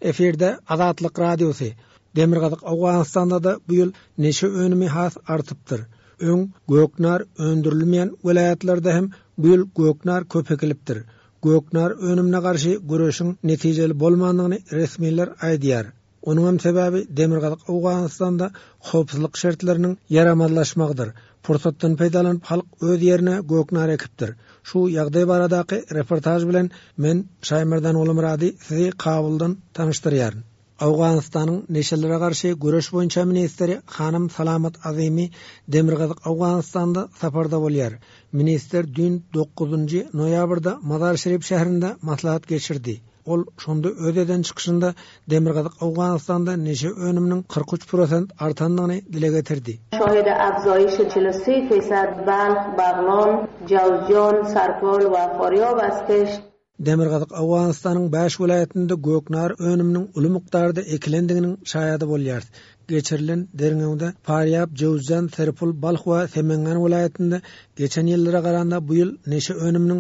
efirde Azatlyk radiosu. Demirgazyk Awganistanda da bu ýyl neşe önümi has artypdyr. Öň göknar öndürilmeýän welaýatlarda hem bu ýyl göknar köpekilipdir. Göknar önümine garşy güreşiň netijeli bolmandygyny resmiler aýdýar. Onuň sebäbi Demirgazyk Awganistanda howpsuzlyk şertleriniň yaramazlaşmagydyr. Fursatdan peýdalanyp halk öz ýerine göknar ekipdir. Şu ýagdaý baradaky reportaj bilen men Şaýmyrdan Ulumrady sizi Kabuldan tanıştyrýar. Awganistanyň neşelere garşy güreş boýunça ministeri Hanım Salamat Azimi Demirgazyk Awganistanda saparda bolýar. Minister dün 9-njy noýabrda Mazar Şerif şäherinde maslahat geçirdi. Ol şonda ödeden çıkışında Demirgazyk Awganistanda neşe önüminiň 43% artandygyny dile getirdi. Şahide afzayış 43% Balx, Baglan, Jawzjan, Sarpol we Faryab astyş. Demirgazyk Awganistanyň 5 welaýatynda göknar önüminiň uly mykdarda ekilendiginiň şaýady bolýar. Geçirilen deriňde Faryab, Jawzjan, Sarpol, Balx we Semengan welaýatynda geçen ýyllara garanda bu ýyl neşe önüminiň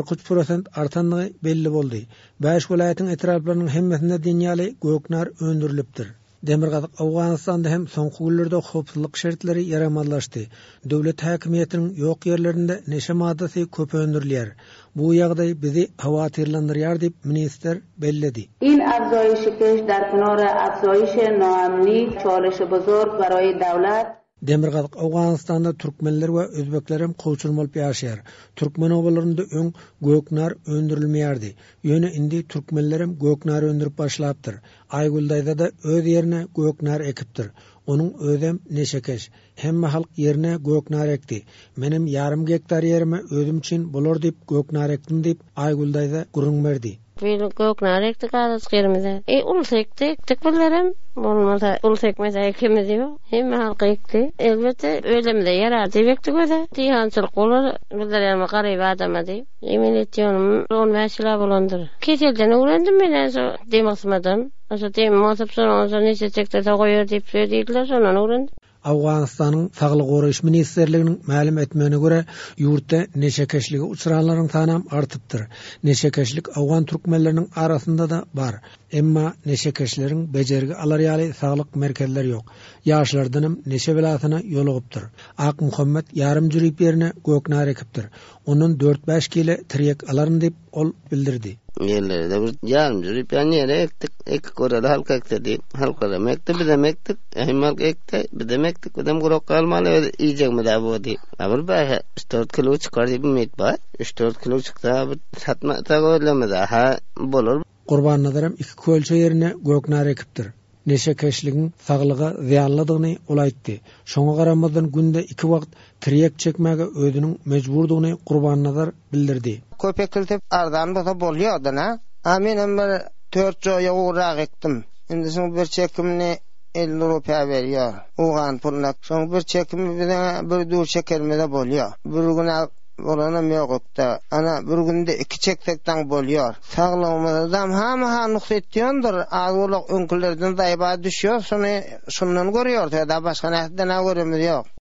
43% artandygy belli boldy. 5 welaýatyň etraplarynyň hemmesinde dünýäli göknar öndürilipdir. Demirgazyk Awganistanda hem soňky günlerde howpsuzlyk şertleri yaramazlaşdy. Döwlet häkimiýetiniň ýok ýerlerinde neşe maddasy köp öndürilýär. Bu ýagdaý bizi hawatyrlandyrýar diýip minister belledi. این افزایش کش در کنار افزایش ناامنی چالش بزرگ برای دولت. Demirgazyk Awganistanda türkmenler we özbekler hem kowçul bolup ýaşaýar. Türkmen obalarynda öň göknar öndürilmeýärdi. Ýöne indi türkmenler hem göknar öndürüp başlapdyr. Aýguldaýda da öz ýerine göknar ekipdir. Onuň özem neşekeş. Hemme halk ýerine göknar ekdi. Menem yarım hektar ýerime özüm üçin bolar diýip göknar ekdim diýip Aýguldaýda gurrun berdi. Bir göknar ektik adas kyrmyza. Ul sektik bilerim. Bolmasa ul sekmese ekimiz ýok. Hemme halk ekdi. Elbette ölemde yarar diýip ekdik öze. Diýançylyk bolar. Bilerim garyp adama diýip. Emin etýänüm 15 ýyla bolandyr. Keselden öwrendim men şu demeksmadan. Aşa dem masap sonra neçe çekde goýar diýip söýdiler, şondan öwrendim. Awganistanyň Saglyk goraýyş ministrliginiň ma'lum etmegine görä, ýurtda neşekeşligi uçuranlaryň sany artypdyr. Neşekeşlik awgan türkmenleriniň arasynda da bar. Emma neşekeşleriň bejerigi alarýaly saglyk merkezleri ýok. Ýaşlardan hem neşe belasyna ýolugypdyr. Ak Muhammed ýarym jüriýip ýerine göknar ekipdir. Onun 4-5 kile tirek alaryn diýip ol bildirdi. Yerlerde bir yarım jüriýip ýere ektik. Ek gorada halka ekdi. Halka mekte bizemektik. Hemal ekdi bizemektik. Adam gorok kalmaly iýjegme de bodi. Aber ba 4 kilo çykar diýip umyt bar. 3-4 kilo çyksa satma tagoýlamada ha bolar. Gurban nazaram 2 kölçe ýerine göknar ekipdir. Neşekeşligiň saglyga ziýanlydygyny olaýtdy. Şoňa garamazdan günde 2 wagt tirek çekmäge özüniň mejburdygyny Gurban nazar bildirdi. Köpekiltip ardan da bolýardy. Menem bir 4 joýa uğrak ekdim. Indi şoň bir çekimini 50 rupiýa berýär. Ugan pulnak. Şoň bir çekimi bir dur çekermede bolýar. Bir gün bolanam ýokda. Ana bir günde 2 çeksekden bolýar. Saglygymyzdan hama nuksetýändir. Agulak öňkülerden daýba düşýär. Şundan görýär. Da başga näden görýärmiz ýok.